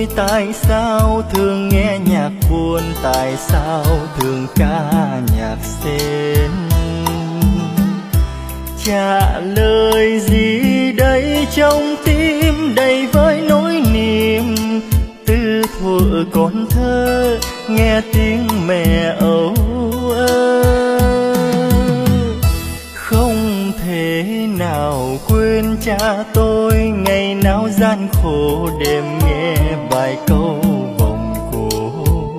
tại sao thường nghe nhạc buồn, tại sao thường ca nhạc sến. Trả lời gì đây trong tim đầy với nỗi niềm, từ thuở còn thơ nghe tiếng mẹ âu ơ. Không thể nào quên cha tôi ngày nào gian khổ đêm nghe bài câu vòng cổ.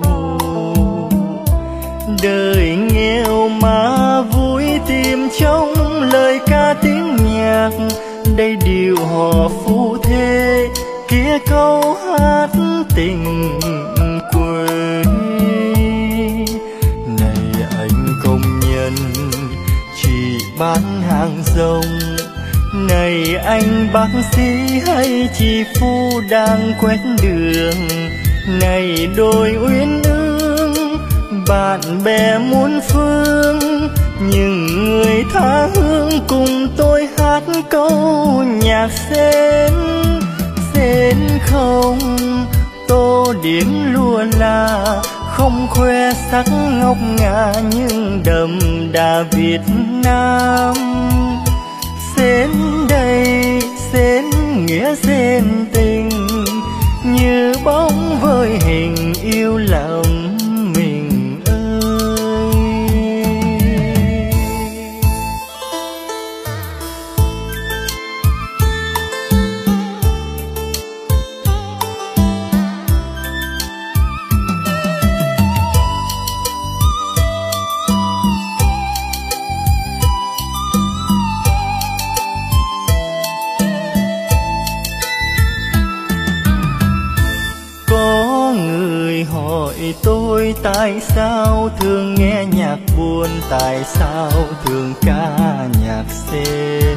Đời nghèo mà vui tìm trong lời ca tiếng nhạc, đây điều họ phu thê kia câu hát tình quê. Này anh công nhân chỉ bán hàng rong, này anh bác sĩ hay chị phu đang quét đường, này đôi uyên ương bạn bè muôn phương, những người tha hương cùng tôi hát câu nhạc sến. Sến không tô điểm lụa là, không khoe sắc ngọc ngà nhưng đậm đà Việt Nam. Sến đây sến nghĩa sến tình, như bóng với hình yêu lầm mình ơi. Hỏi tôi tại sao thường nghe nhạc buồn, tại sao thường ca nhạc sến.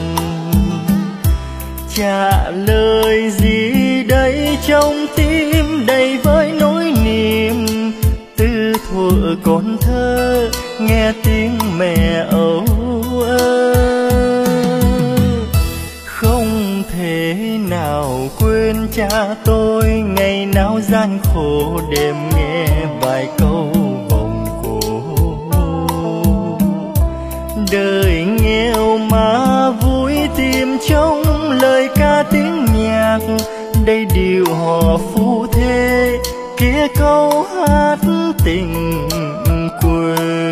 Trả lời gì đây trong tim đầy với nỗi niềm, từ thuở còn thơ nghe tiếng mẹ âu ơ. Không thể nào quên cha tôi ngày nào gian khổ đêm nghe bài câu vòng cổ. Đời nghèo mà vui tìm trong lời ca tiếng nhạc, đây điều họ phu thê kia câu hát tình quê.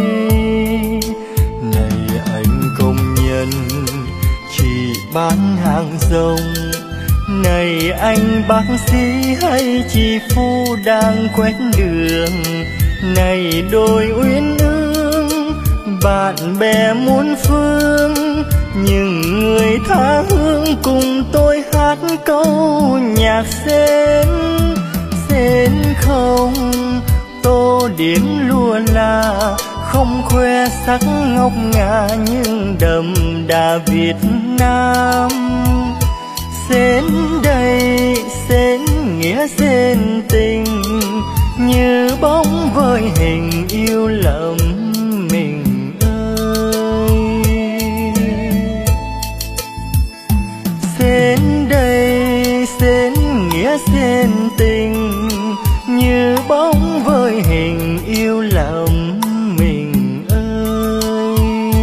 Này anh công nhân chỉ bán hàng rong, này anh bác sĩ hay chị phu đang quét đường, này đôi uyên ương bạn bè muôn phương, những người tha hương cùng tôi hát câu nhạc sến. Sến không tô điểm lụa là, không khoe sắc ngọc ngà nhưng đậm đà Việt Nam. Sến đây sến nghĩa sến tình, như bóng với hình yêu lầm mình ơi. Sến đây sến nghĩa sến tình, như bóng với hình yêu lầm mình ơi.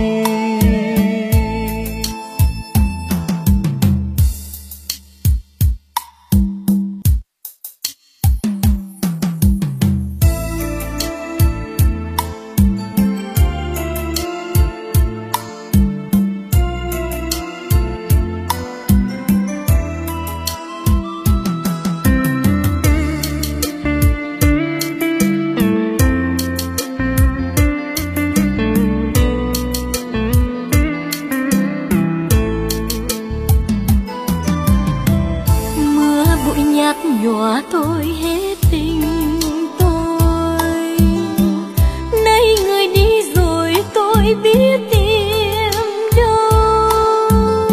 nhòa tôi hết tình tôi. Nay người đi rồi tôi biết tìm đâu.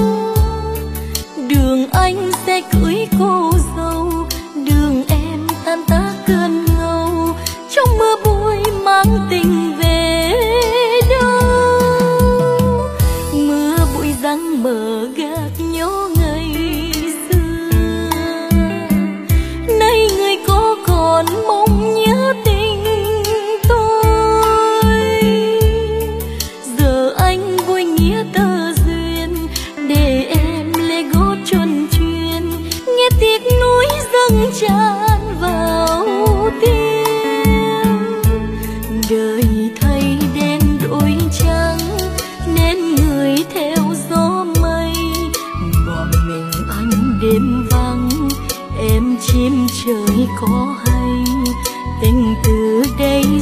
Đường anh sẽ cưới cô dâu, đường em tan tác cơn ngâu. Trong mưa bụi mang tình về đâu. Mưa bụi răng mờ gác nhớ ngày xưa.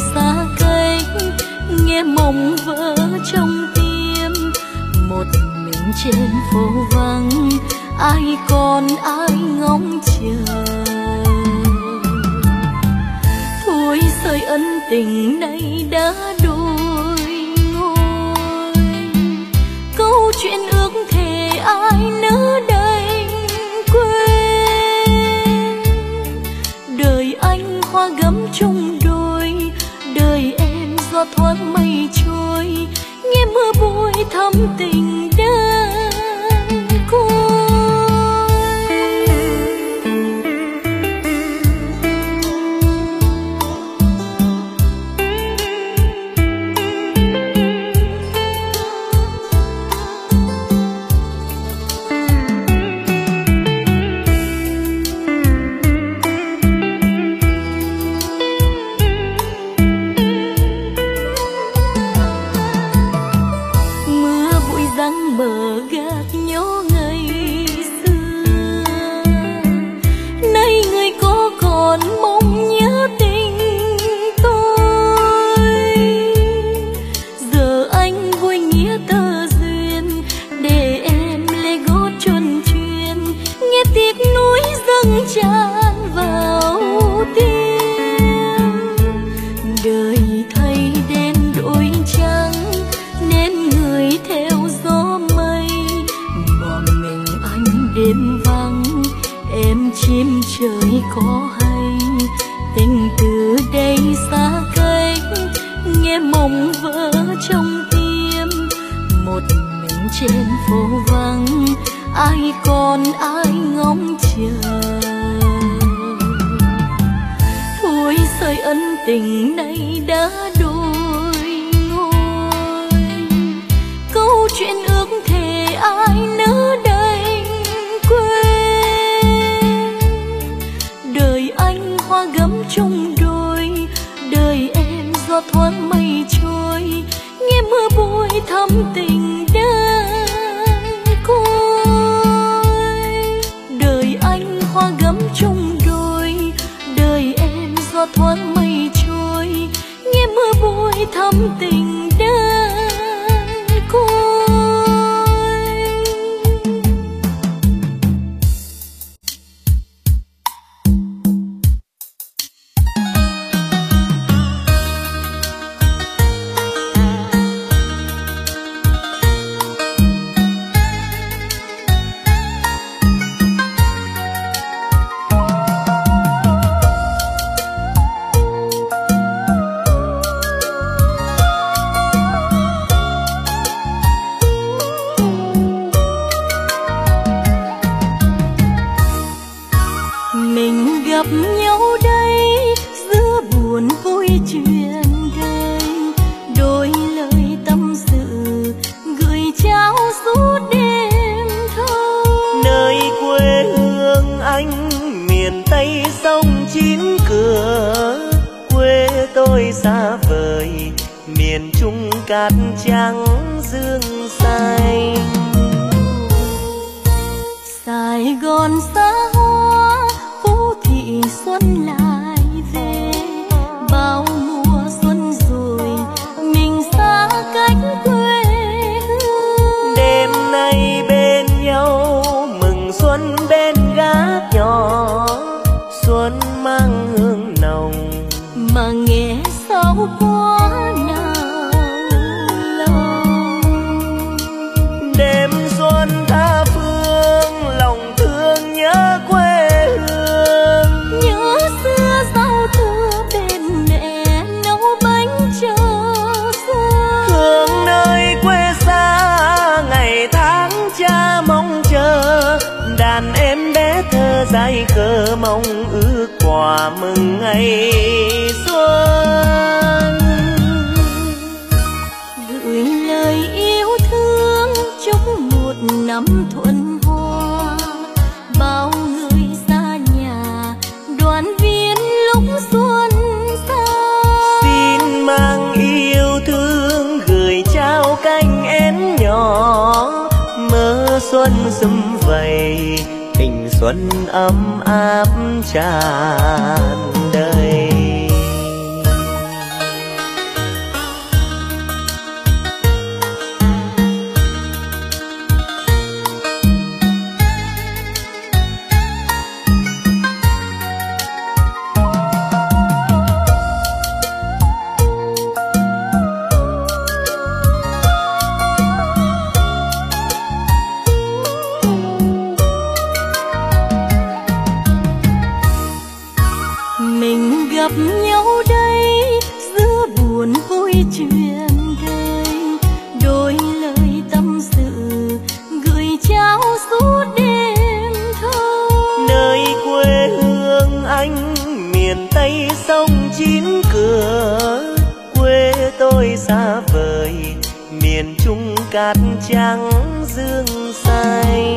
xa cách, nghe mộng vỡ trong tim. Một mình trên phố vắng, ai còn ai ngóng chờ. Thôi sợi ân tình này đã đôi ngôi, câu chuyện ước thề ai nỡ đành quên. Đời anh hoa gấm chung đôi, đời em gió thoáng mây trôi, nghe mưa bụi thắm tình đơn côi. Mở gạt nhớ ngày xưa, nay người có còn mong nhớ tình tôi. Giờ anh vui nghĩa tơ duyên, để em lê gót chuồn chuyên, nghe tiếc núi dâng tràn vào tim. Đời thay đen đổi trắng, nên người theo gió mây. Bỏ mình anh đêm vắng, em chim trời có hay. Tình từ đây xa cách, nghe mộng vỡ trong tim. Một mình trên phố vắng, ai còn ai ngóng chờ. Thôi sợi ân tình này đã đôi ngôi, câu chuyện ước thề ai nỡ đành quên. Đời anh hoa gấm chung đôi, đời em gió thoáng mây trôi, nghe mưa bụi thắm tình đơn côi. Đời anh hoa gấm chung đôi, đời em gió thoáng mây trôi, nghe mưa bụi thắm tình đơn côi. Mình gặp nhau đây giữa buồn vui chuyện đời, đôi lời tâm sự gửi trao suốt đêm thâu. Nơi quê hương anh miền Tây sông chín cửa, quê tôi xa vời miền Trung cát trắng dương xanh. Sài Gòn xa hoa, phố thị xuân lại về. Bao mùa xuân rồi mình xa cách quê hương. Đêm nay bên nhau mừng xuân bên gác nhỏ, xuân mang hương nồng mà nghe sao quá nào lòng. đêm xuân tha phương lòng thương nhớ quê hương. Nhớ xưa giao thừa bên mẹ nấu bánh cho xuân. Thương nơi quê xa ngày tháng cha mong chờ, đàn em bé thơ dại khờ mong ước quà mừng ngày xuân. Gửi lời yêu thương chúc một năm thuận hoa, bao người xa nhà đoàn viên lúc xuân xa. Xin mang yêu thương gửi trao cánh én nhỏ, mơ xuân sum vầy tình xuân ấm áp tràn đầy. miền Trung cát trắng dương xanh.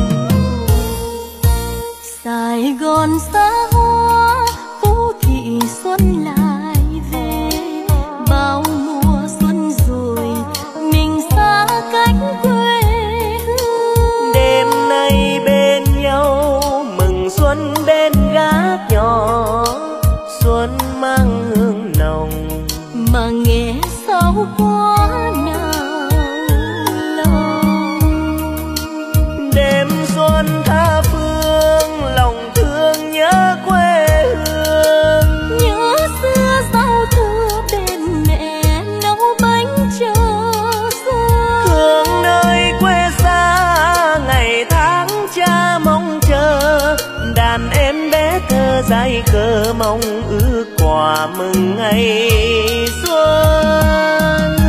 Sài Gòn xa hoa phố thị xuân lại về, bao mùa xuân rồi mình xa cách quê hương. Đêm nay bên nhau mừng xuân bên gác nhỏ, xuân mang hương nồng mà nghe sao quá nào lòng. đêm xuân tha phương lòng thương nhớ quê hương, nhớ xưa giao thừa bên mẹ nấu bánh chờ xuân. thương nơi quê xa ngày tháng cha mong chờ, đàn em bé thơ dại khờ mong ước quà mừng ngày xuân.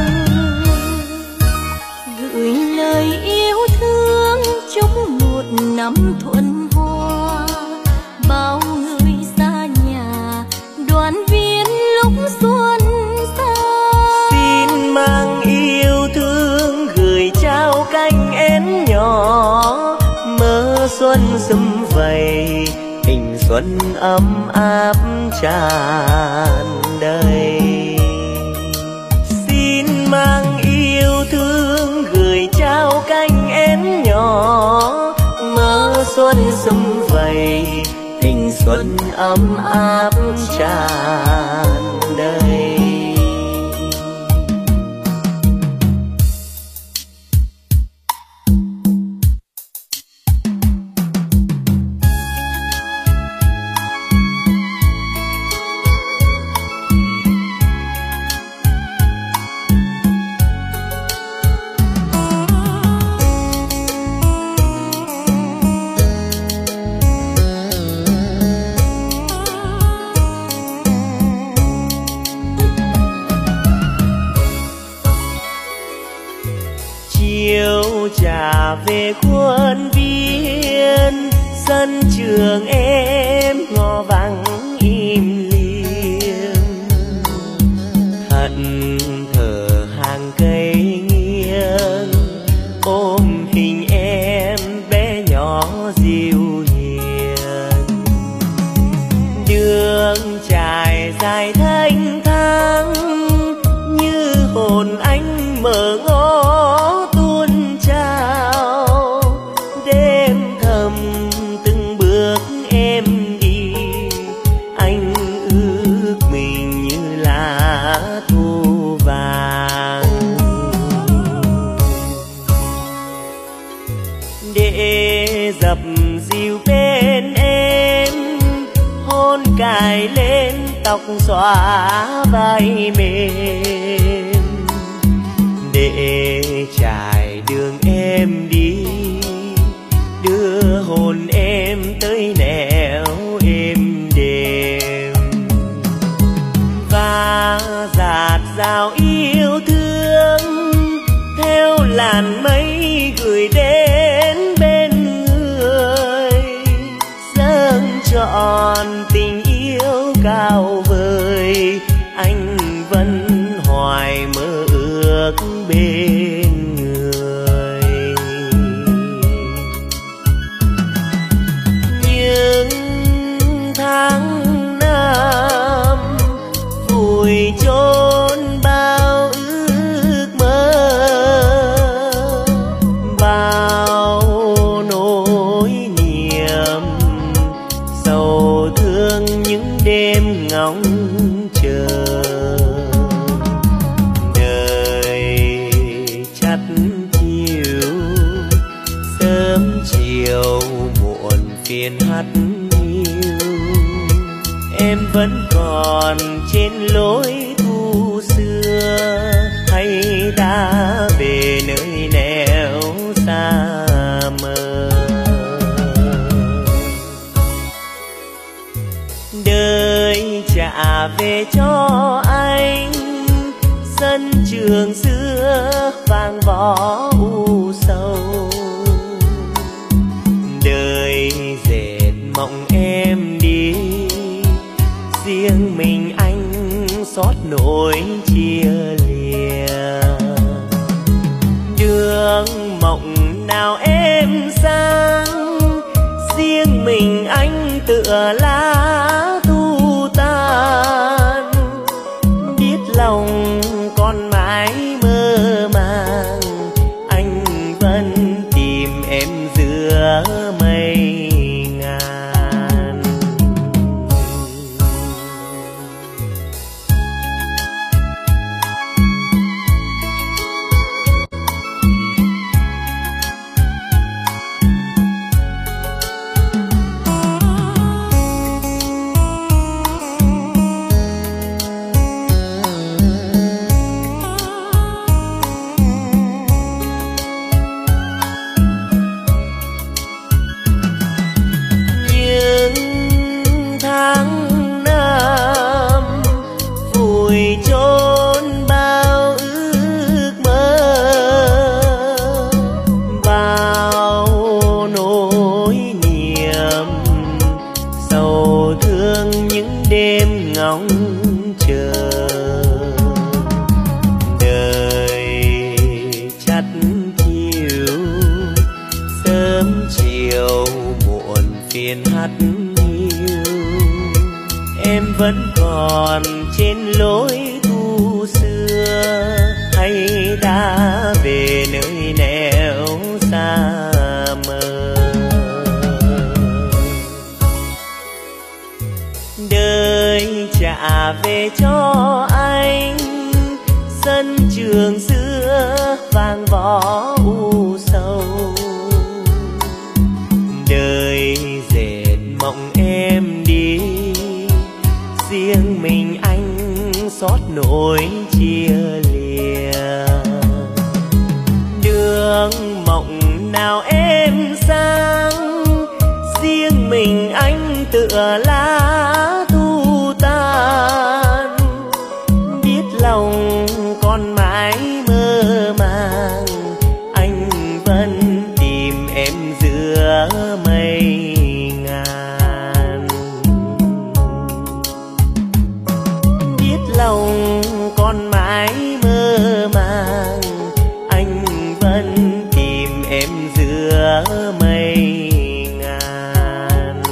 Gửi lời yêu thương chúc một năm thuận hoa, bao người xa nhà đoàn viên lúc xuân xa. Xin mang yêu thương gửi trao cánh én nhỏ, mơ xuân sum vầy tình xuân ấm áp tràn đầy. Xin mang yêu thương gửi trao cánh én nhỏ, mơ xuân sum vầy tình xuân ấm áp tràn đầy. Chiều trả về khuôn viên, sân trường em ngõ vắng im liềm. Thật thở hàng cây nghiêng, ôm hình em bé nhỏ dịu hiền. Đường trải dài thanh thang, như hồn anh mở ngõ tuôn trào. Đêm thầm từng bước em đi, anh ước mình như lá thu vàng. Để dập dìu bên em, hôn cài lên tóc xõa vai mềm. Để trải đường em đi, đưa hồn em tới nẻo êm đềm. Và dạt dào yêu thương theo làn mây gửi đến bên người, dâng trọn tình yêu cao vời. Anh vẫn hoài mơ ước bên người. Những tháng năm vùi chôn bao ước mơ, bao nỗi niềm sầu thương những đêm ngóng chờ. Sớm chiều muộn phiền hắt hiu, em vẫn còn trên lối thu xưa, hay đã về nơi nẻo xa mờ. Đời trả về cho anh sân trường xưa vang võ u sầu. Đời dệt mộng em đi, riêng mình anh xót nỗi chia lìa. mộng nào em sang, riêng mình anh tựa lá thu tan. Biết lòng còn mãi mơ màng, anh vẫn tìm em giữa mây ngàn. Vẫn còn trên lối thu xưa, hay đã về nơi nẻo xa mờ. Đời trả về cho anh sân trường xưa vàng võ u sầu. Đời dệt mộng em đi, riêng mình anh xót nỗi chia lìa. Đường mộng nào em sang, riêng mình anh tựa lá thu tan. Biết lòng còn mãi mơ màng, anh vẫn tìm em giữa mây ngàn. Lòng còn mãi mơ màng, anh vẫn tìm em giữa mây ngàn.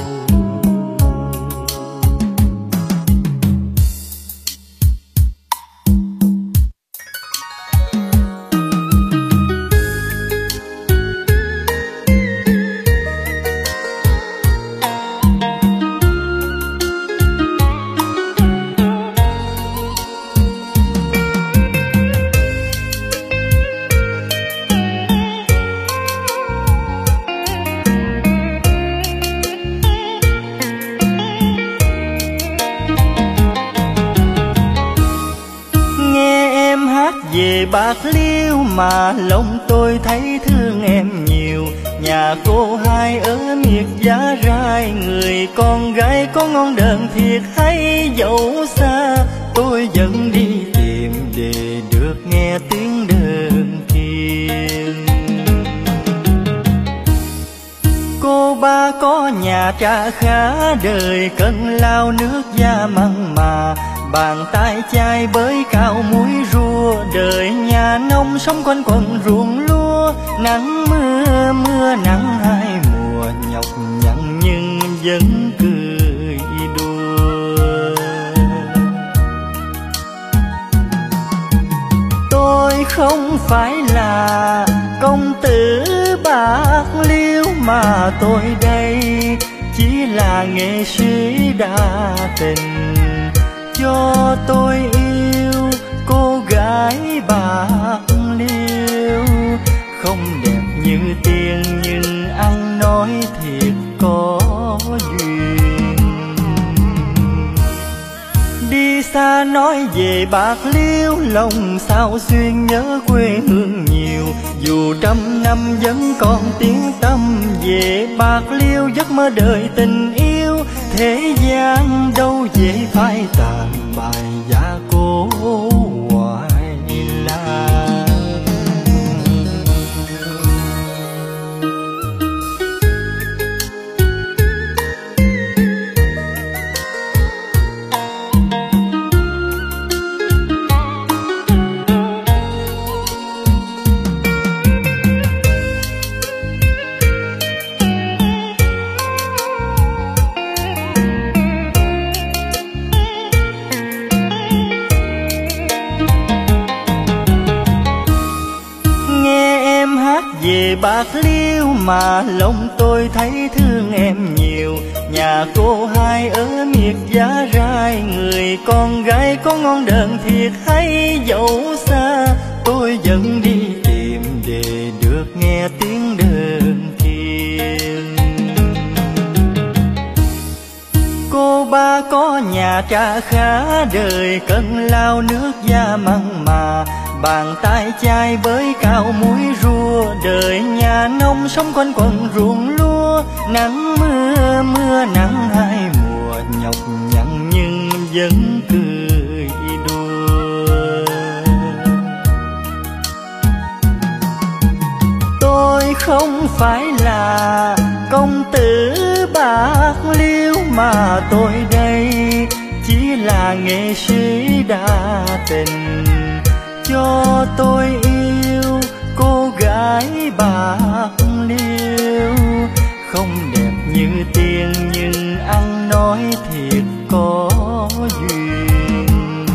Về Bạc Liêu mà lòng tôi thấy thương em nhiều. Nhà cô hai ở miệt Giá Rai, người con gái có ngon đờn thiệt hay dẫu xa. Tôi vẫn đi tìm để được nghe tiếng đờn thiêng. Cô ba có nhà trà khá, đời cần lao nước da mặn mà. Bàn tay chai bới cao muối rua, đời nhà nông sống quanh quần ruộng lúa. Nắng mưa mưa nắng hai mùa, nhọc nhằn nhưng vẫn cười đùa. Tôi không phải là công tử Bạc Liêu, mà tôi đây chỉ là nghệ sĩ đa tình. Cho tôi yêu cô gái Bạc Liêu, không đẹp như tiền nhưng ăn nói thiệt có duyên. Đi xa nói về Bạc Liêu, lòng sao xuyên nhớ quê hương nhiều. Dù trăm năm vẫn còn tiếng tâm về Bạc Liêu, giấc mơ đời tình yêu. Thế gian đâu dễ phai tàn bài giá cô hoài la. về Bạc Liêu mà lòng tôi thấy thương em nhiều. Nhà cô hai ở miệt Giá Rai, người con gái có ngon đờn thiệt hay dẫu xa. Tôi vẫn đi tìm để được nghe tiếng đờn thiêng. Cô ba có nhà trà khá, đời cần lao nước da mặn mà. Bàn tay chai với cao muối rua, đời nhà nông sống quanh quần ruộng lúa. Nắng mưa mưa nắng hai mùa, nhọc nhằn nhưng vẫn cười đùa. Tôi không phải là công tử Bạc Liêu mà tôi đây chỉ là nghệ sĩ đa tình. Cho tôi yêu cô gái Bạc Liêu, không đẹp như tiền nhưng ăn nói thiệt có duyên.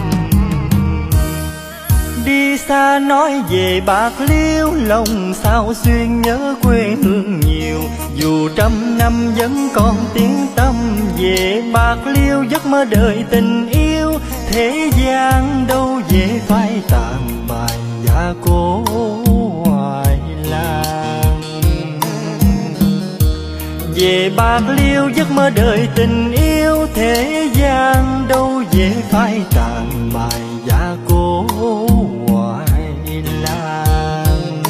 Đi xa nói về Bạc Liêu, lòng sao xuyên nhớ quê hương nhiều. Dù trăm năm vẫn còn tiếng tâm về Bạc Liêu, giấc mơ đời tình yêu. Thế gian đâu dễ phai tàn bài gia cố hoài làng. Về Bạc Liêu giấc mơ đời tình yêu, thế gian đâu dễ phai tàn bài gia cố hoài làng.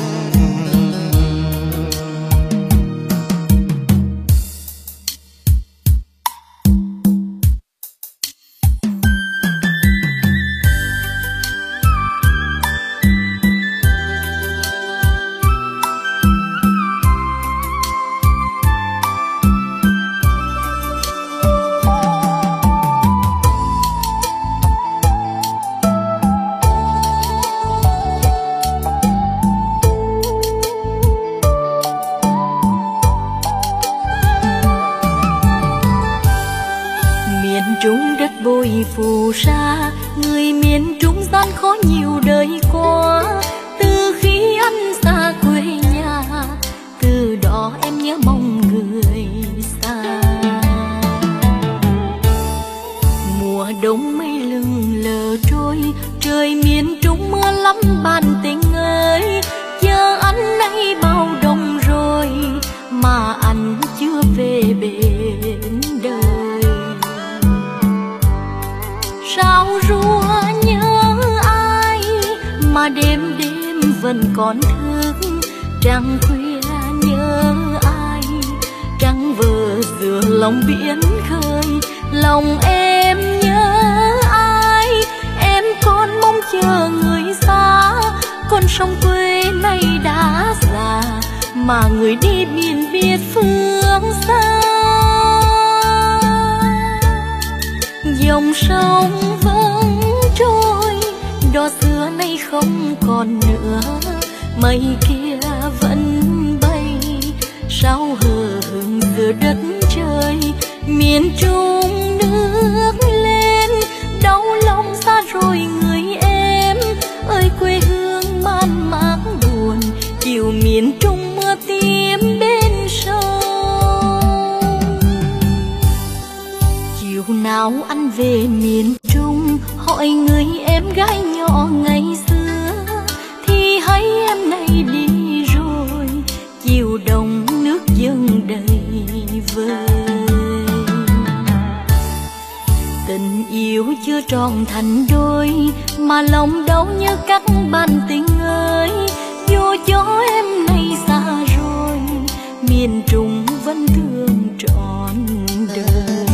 Phù sa, người miền Trung gian khó nhiều đời qua. Từ khi anh xa quê nhà, từ đó em nhớ mong người xa. Mùa đông mây lừng lờ trôi, trời miền Trung mưa lắm bạn tình ơi. Chờ anh nay bao đông rồi mà anh chưa về bên đời. Sao rùa nhớ ai mà đêm đêm vẫn còn thức. Trăng khuya nhớ ai, trăng vờ giữa lòng biển khơi. Lòng em nhớ ai, em còn mong chờ người xa. Con sông quê này đã già mà người đi biển biệt phương xa. Dòng sông vẫn trôi, đò xưa nay không còn nữa. Mây kia vẫn bay, sao hờ hững giữa đất trời. Miền Trung nước lên, đau lòng xa rồi người em. Ơi quê hương man mác buồn, chiều miền Trung mưa tím bên sông. Chiều nào anh về miền Trung, hỏi người em gái nhỏ ngày xưa, thì hay em nay đi rồi. Chiều đông nước dâng đầy vơi, tình yêu chưa tròn thành đôi, mà lòng đau như các bạn tình ơi. Dù cho em nay xa rồi, miền Trung vẫn thương trọn đời.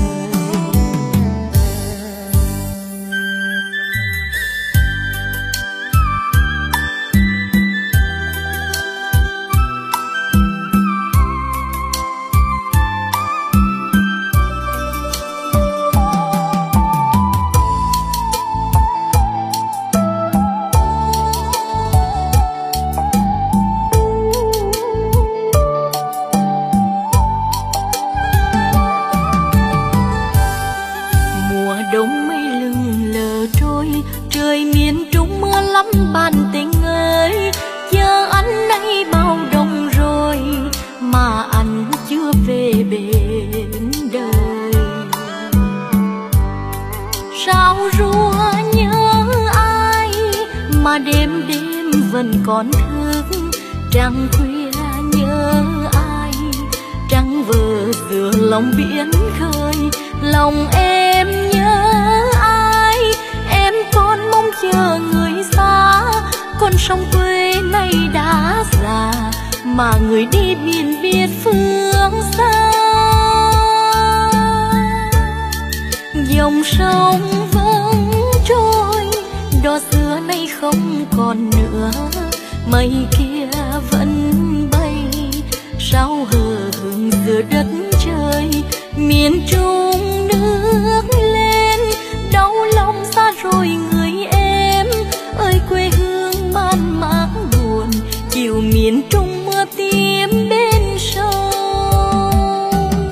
mà đêm đêm vẫn còn thức. Trăng khuya nhớ ai, trăng vờ giữa lòng biển khơi. Lòng em nhớ ai, em còn mong chờ người xa. Con sông quê này đã già, mà người đi biển biết phương xa. Dòng sông vẫn trôi, đò xưa nay không còn nữa. Mây kia vẫn bay, sao hờ hững giữa đất trời. Miền Trung nước lên, đau lòng xa rồi người em. Ơi quê hương man mác buồn, chiều miền Trung mưa tím bên sông.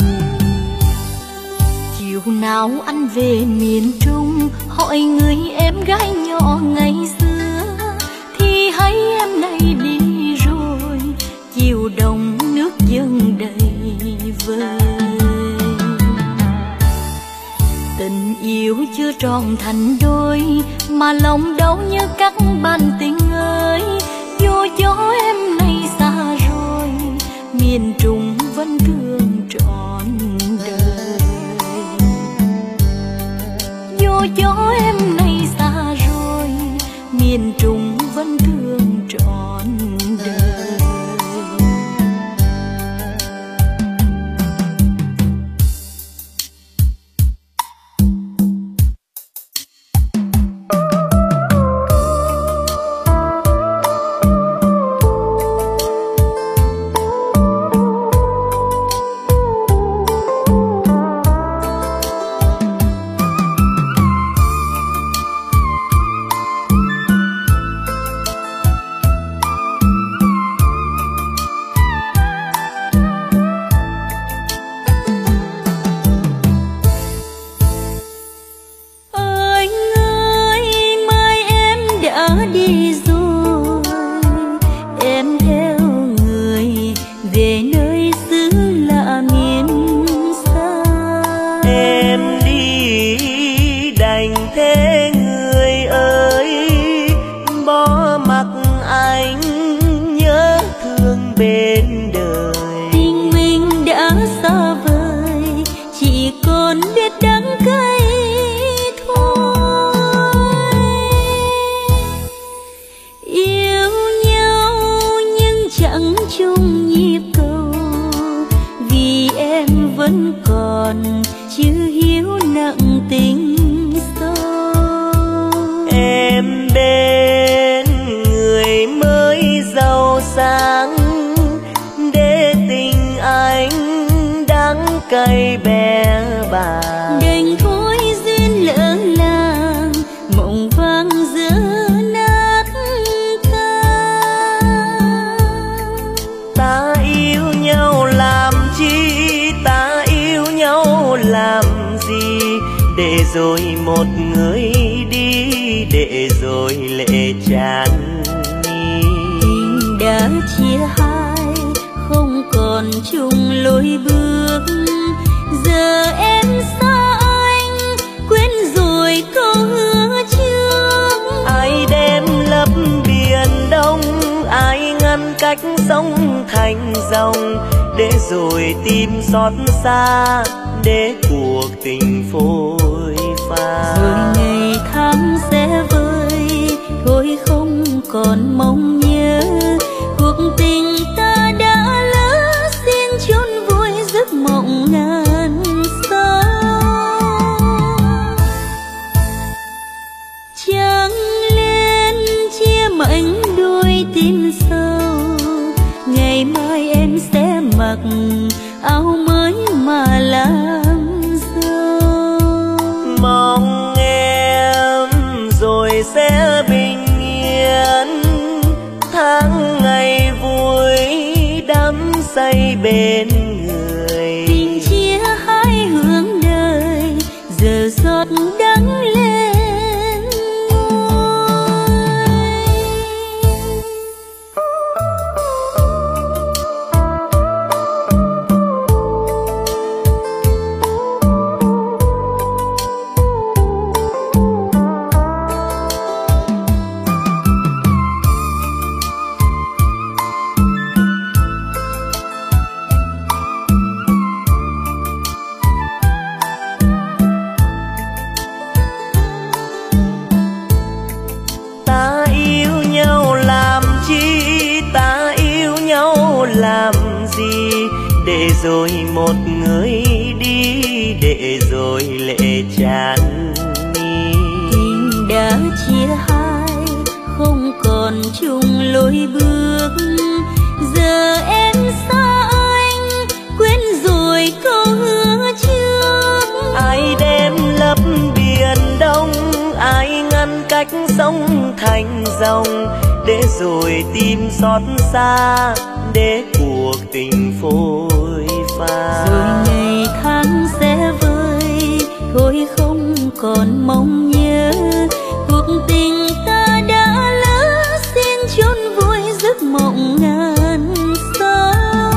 Chiều nào anh về miền Trung, hỏi người em gái nhỏ ngày xưa, thì hay em nay đi rồi. Chiều đông nước dâng đầy vơi, tình yêu chưa tròn thành đôi, mà lòng đau như các bạn tình ơi. Vô gió em nay xa rồi, miền Trung vẫn thương trọn đời. Vô gió em nay xa rồi, miền Trung vẫn thương trọn đời. Cây bé bàng đành thôi duyên lỡ làng, mộng vang giữa nát ca. Ta yêu nhau làm chi, ta yêu nhau làm gì, để rồi một người đi, để rồi lệ tràn mi. Tình đã chia hai, không còn chung lối bước. Giờ em xa anh, quên rồi câu hứa trước. Ai đem lấp biển đông, ai ngăn cách sông thành dòng, để rồi tim xót xa, để cuộc tình phôi pha. Rồi ngày tháng sẽ vơi, thôi không còn mong nhớ. Cuộc tình ta đã lỡ, xin chôn vùi giấc mộng ngàn sao. Trăng lên chia mảnh đôi tim sâu, ngày mai em sẽ mặc áo mới mà làm dâu. Mong em rồi sẽ bình yên, tháng ngày vui đắm say bên người. Tình chia hai hướng đời, giờ giọt đắng lên môi. rồi một người đi, để rồi lệ tràn mi. Tình đã chia hai, không còn chung lối bước. Giờ em xa anh, quên rồi câu hứa trước. Ai đem lấp biển đông, ai ngăn cách sông thành dòng, để rồi tim xót xa, để cuộc tình phôi pha. Rồi ngày tháng sẽ vơi, thôi không còn mong nhớ. Cuộc tình ta đã lỡ, xin chôn vùi giấc mộng ngàn sao.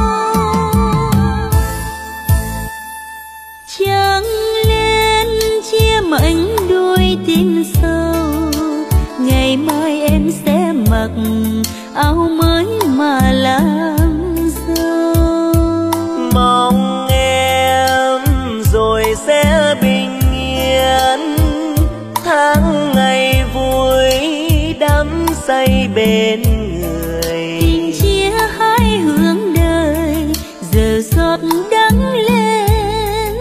Trăng lên chia mảnh đôi tình sâu, ngày mai em sẽ mặc áo mới mà làm dâu. Mong em rồi sẽ bình yên, tháng ngày vui đắm say bên người. Tình chia hai hướng đời, giờ giọt đắng lên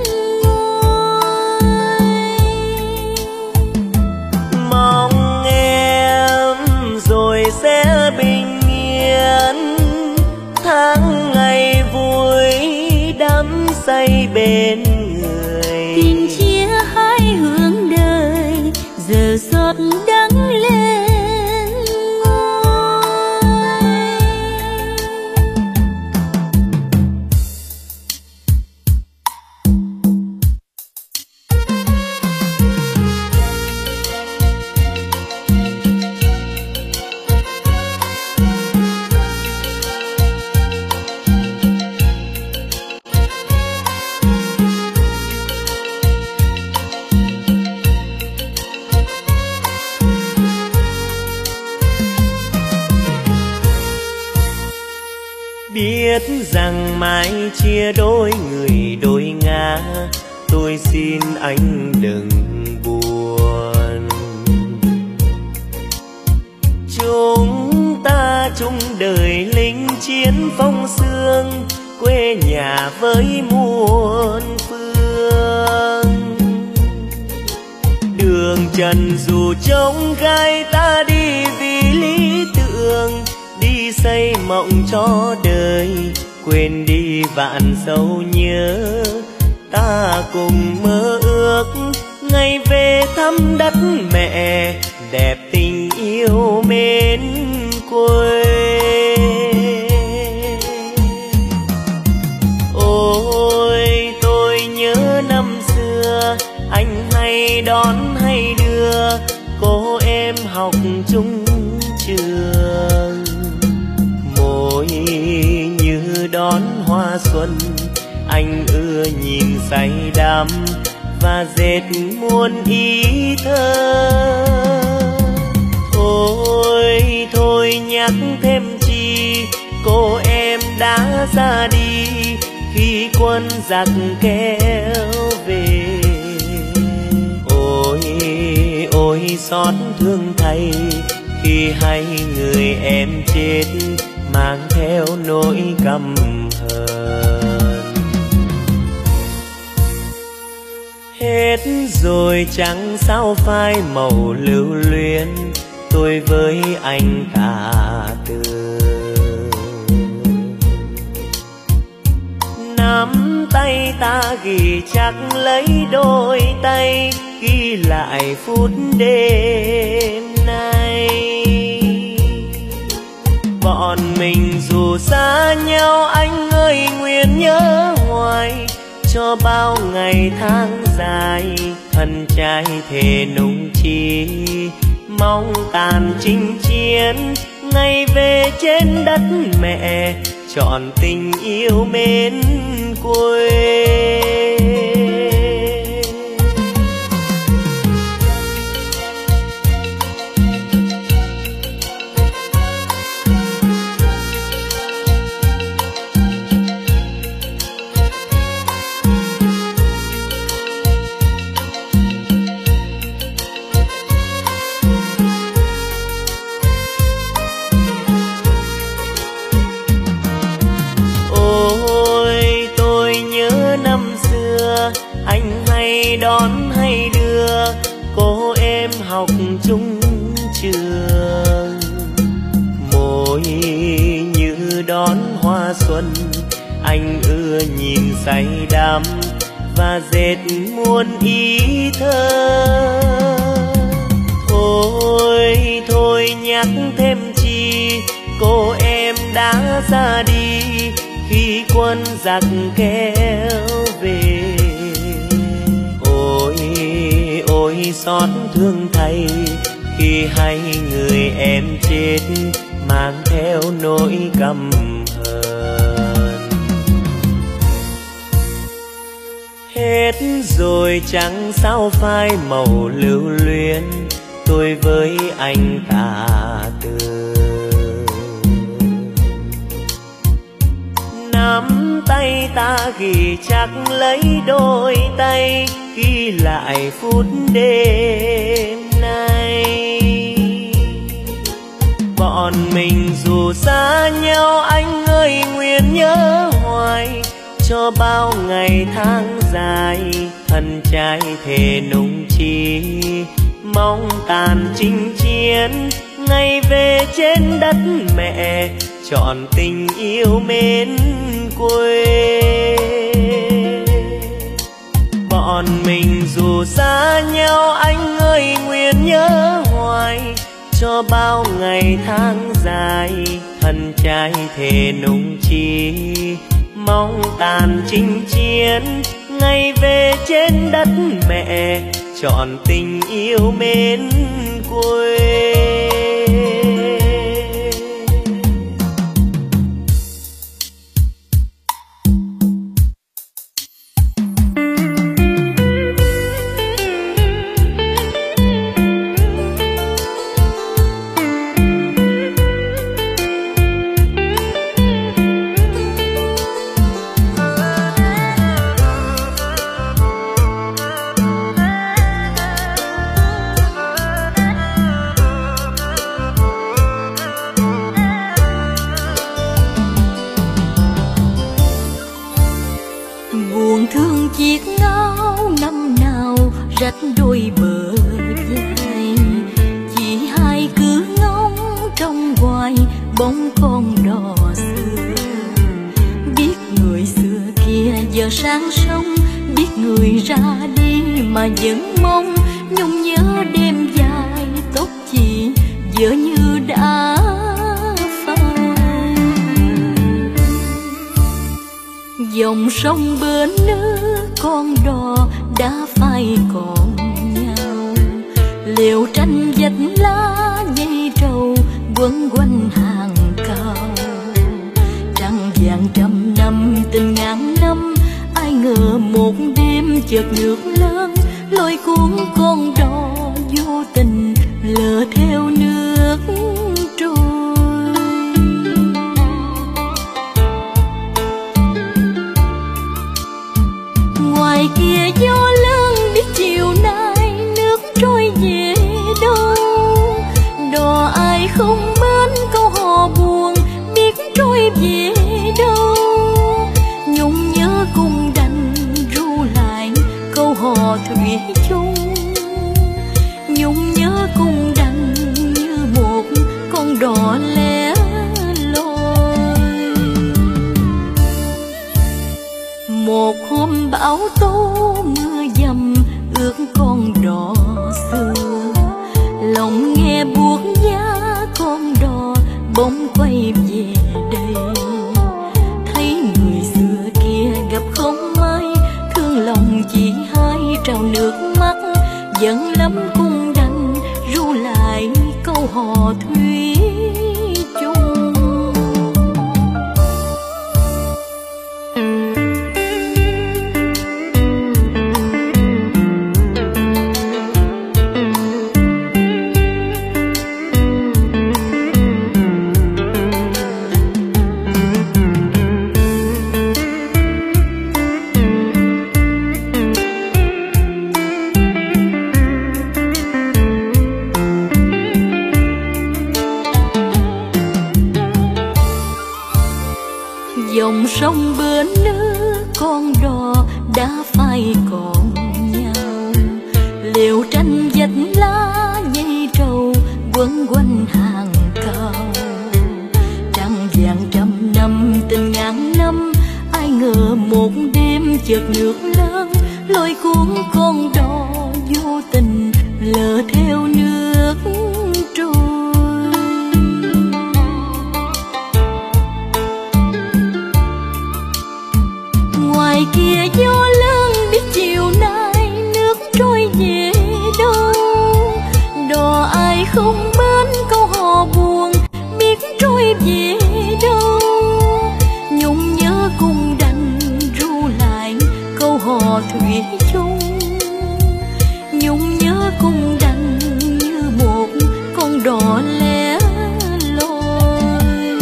môi. Mong em rồi sẽ bình yên, tháng ngày vui đắm say bên người. Tình chia hai hướng đời, giờ giọt đắng lên ngôi. Biết rằng mai chia đôi người đôi ngã, tôi xin anh đừng buồn. Chúng ta chung đời lính chiến phong sương, quê nhà với muôn phương. Đường trần dù trông gai, ta đi vì lý tưởng, đi xây mộng cho đời, quên đi vạn sầu nhớ. Ta cùng mơ ước ngày về thăm đất mẹ, đẹp tình yêu mến quê. Ôi tôi nhớ năm xưa, anh hay đón hay đưa cô em học chung trường. Môi như đón hoa xuân, anh ưa nhìn say đắm và dệt muôn ý thơ. Thôi nhắc thêm chi, cô em đã ra đi khi quân giặc kéo về. Ôi xót thương thay, khi hay người em chết mang theo nỗi căm hờn. Hết rồi chẳng sao phai màu lưu luyến, tôi với anh cả từ. Nắm tay ta ghi chắc lấy đôi tay, ghi lại phút đêm nay. Bọn mình dù xa nhau, anh ơi nguyện nhớ hoài, cho bao ngày tháng dài, thân trai thề nung chi. Mong tàn chinh chiến, ngày về trên đất mẹ, trọn tình yêu mến quê. buồn. Anh ưa nhìn say đắm và dệt muôn ý thơ. Thôi thôi nhắc thêm chi, cô em đã ra đi khi quân giặc kéo về. Ôi ôi xót thương thay khi hay người em chết mang theo nỗi căm hờn. Hết rồi chẳng sao phai màu lưu luyến, tôi với anh tà từ. Nắm tay ta ghi chắc lấy đôi tay, ghi lại phút đêm nay. Bọn mình dù xa nhau anh ơi nguyện nhớ hoài, cho bao ngày tháng dài thân trai thề nung chi. Mong tàn chinh chiến ngày về trên đất mẹ, trọn tình yêu mến quê. Bọn mình dù xa nhau anh ơi nguyện nhớ hoài, cho bao ngày tháng dài thân trai thề nung chi. Mong tàn chinh chiến ngày về trên đất mẹ, trọn tình yêu mến quê. rách đôi bờ vai, chị hai cứ ngóng trong hoài bóng con đò xưa. Biết người xưa kia giờ sáng sống, biết người ra đi mà vẫn mong nhung nhớ đêm dài tóc chị giờ như đã phai. Dòng sông bên nước con đò đã phai còn nhau, liều tranh vách lá dây trầu quấn quanh hàng cao. Trăng vàng trăm năm tình ngàn năm, ai ngờ một đêm chợt nước lớn lôi cuốn con đò vô tình lờ theo nước trôi. Ngoài kia gió lớn biết chiều nay nước trôi về đâu, đò ai không mến câu hò buồn biết trôi về đâu. Nhung nhớ cung đành ru lại câu hò thủy chung, nhung nhớ cung đành như một con đò lẻ loi. Một hôm bão tố mưa dầm ướt con đò xưa, lòng nghe buốt giá con đò bỗng quay về đây. Thấy người xưa kia gặp không may, thương lòng chị hai trào nước mắt, giận lắm cung đành ru lại câu hò thủy chung. Dòng sông bên nước con đò đã phai còn nhau, liều tranh vách lá dây trầu quấn quanh hàng cao. Trăng vàng trăm năm tình ngàn được nước lớn lôi cuốn con đò vô tình lờ theo nước trôi. Ngoài kia gió lớn biết chiều nay nước trôi về đâu, đò ai không bên câu hò buồn biết trôi về đâu. Nhung nhớ cùng đành ru lại câu hò thủy chung, nhung nhớ cùng đành như một con đò lẻ loi.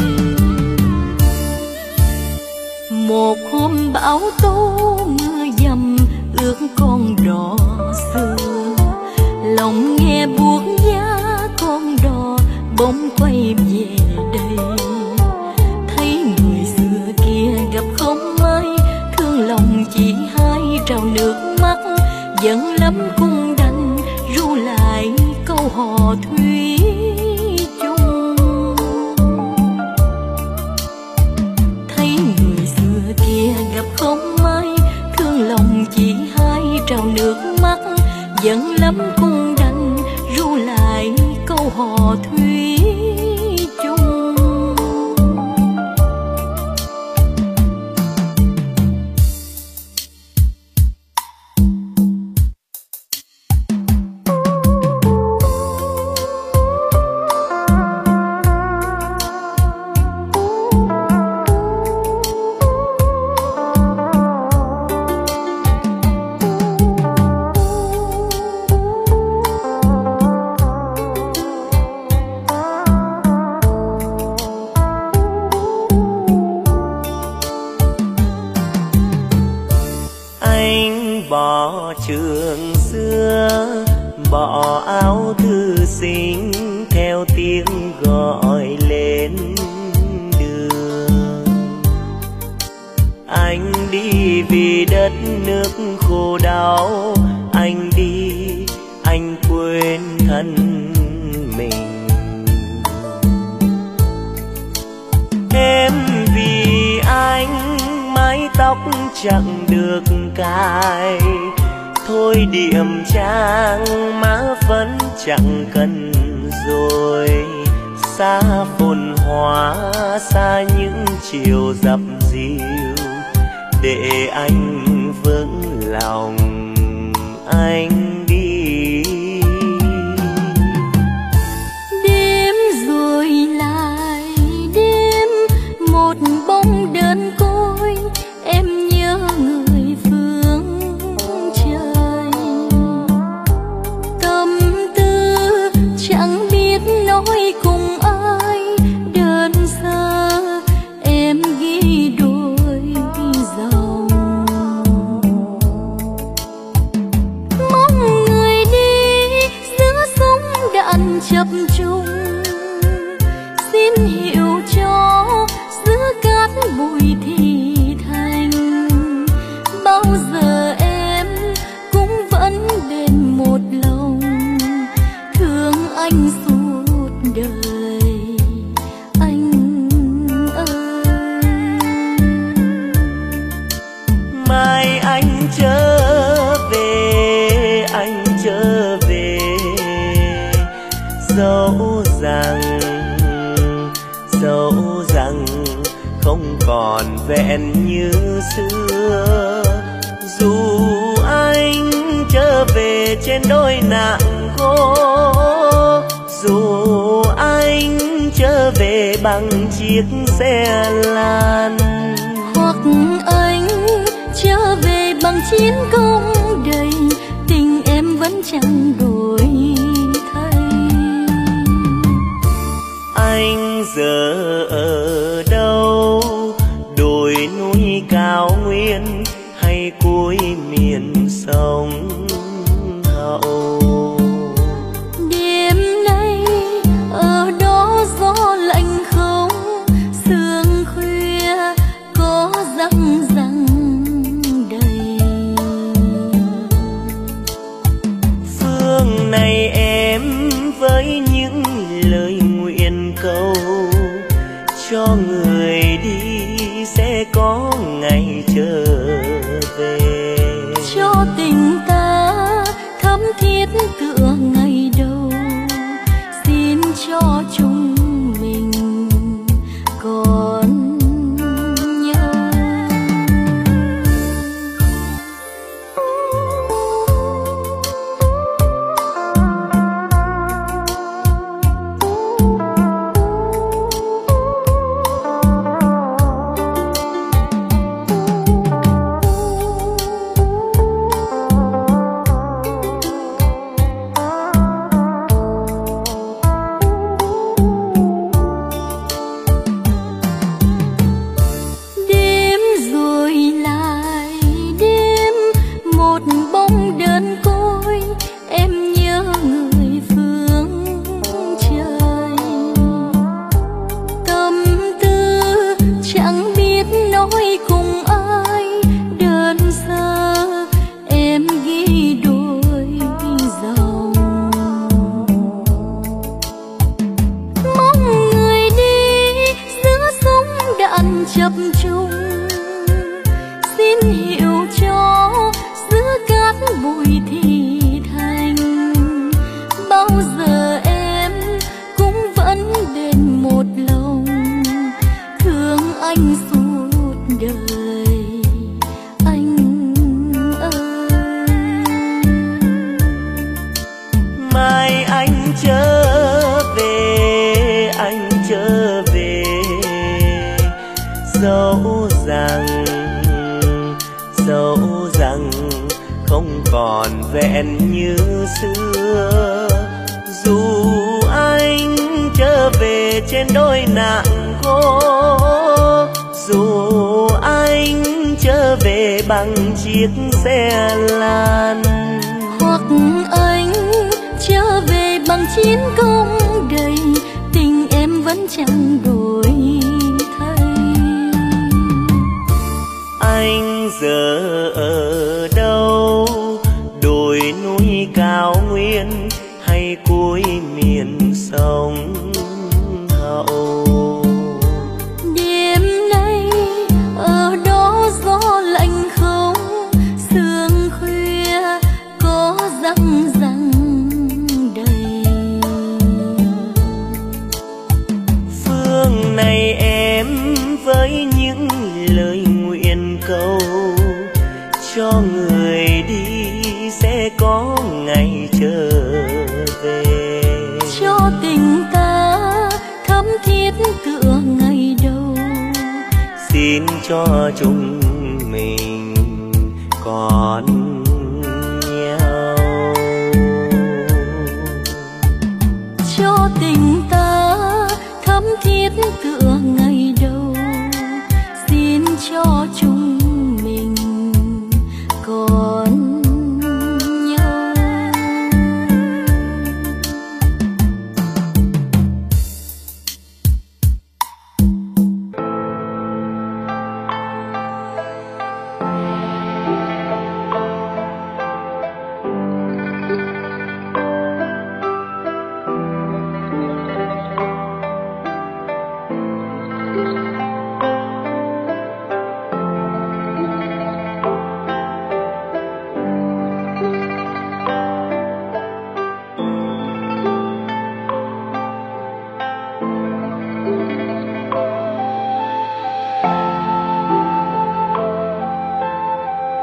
Một hôm bão tố mưa dầm ướt con đò xưa, lòng nghe buốt giá con đò bỗng quay về đây. Thấy người xưa kia gặp không ai, thương lòng chỉ hai trào nước mắt. Giận lắm cũng đành ru lại câu hò thủy chung. Thấy người xưa kia gặp không ai, thương lòng chỉ hai trào nước mắt. Giận lắm cũng đành ru lại câu hò thủy chung. Bỏ trường xưa, bỏ áo thư sinh, theo tiếng gọi lên đường. Anh đi vì đất nước khô đau, anh đi anh quên thân mình. Em vì anh mái tóc chẳng được cài, thôi điểm trang má vẫn chẳng cần rồi. Xa phồn hoa, xa những chiều dập dìu, để anh vững lòng anh đi. Đêm rồi lại đêm, một bóng đơn côi, em nhớ người phương trời. Tâm tư chẳng biết nói cùng ai, đơn sơ em ghi đôi dòng. Mong người đi giữa súng đạn chập trùng, xin hiểu cho giữa cát bụi thì thành. Bao giờ em cũng vẫn bên một lòng, thương anh suốt đời anh ơi. Mai anh trở về, anh trở về, dẫu rằng không còn vẹn như xưa. Dù anh trở về trên đôi nạng khô, dù anh trở về bằng chiếc xe lan, hoặc anh trở về bằng chiến công đầy, tình em vẫn chẳng đổi thay. Anh giờ ở đâu, đồi núi cao nguyên hay cuối miền sông Hậu? Đêm nay ở đó gió lạnh không, sương khuya có răng răng đầy. Phương này em với những lời nguyện cầu, cho người đi sẽ có ngày trở về. chập trùng, xin hiểu cho giữa cát bụi thì thành. Bao giờ em cũng vẫn bên một lòng, thương anh suốt đời anh ơi. Mai anh trở về, anh trở về, dẫu rằng không còn vẹn như xưa. Dù anh trở về trên đôi nặng khô, dù anh trở về bằng chiếc xe lan, hoặc anh trở về bằng chiến công đầy, tình em vẫn chẳng đổi thay. Anh giờ ở đâu, đồi núi cao nguyên hay cuối miền sông Hậu? Đêm nay ở đó gió lạnh không, sương khuya có răng răng đầy. Phương này em với những lời nguyện cầu, cho người đi sẽ có ngày trở về. Cho tình ta thắm thiết tựa ngày đầu, xin cho chúng mình còn nhau. cho tình ta thắm thiết tựa ngày